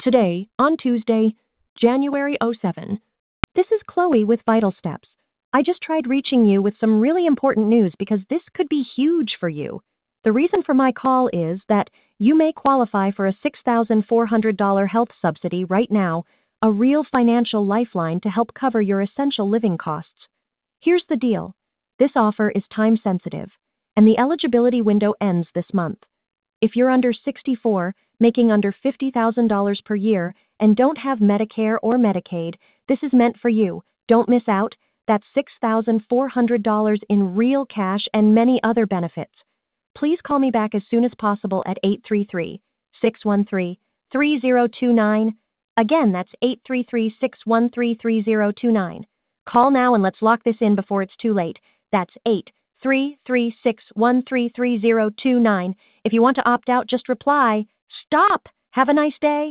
Today, on Tuesday, January 7. This is Chloe with Vital Steps. I just tried reaching you with some really important news because this could be huge for you. The reason for my call is that you may qualify for a $6,400 health subsidy right now, a real financial lifeline to help cover your essential living costs. Here's the deal. This offer is time sensitive, and the eligibility window ends this month. If you're under 64, making under $50,000 per year, and don't have Medicare or Medicaid, this is meant for you. Don't miss out. That's $6,400 in real cash and many other benefits. Please call me back as soon as possible at 833-613-3029. Again, that's 833-613-3029. Call now and let's lock this in before it's too late. That's 833-613-3029. If you want to opt out, just reply, "Stop! Have a nice day."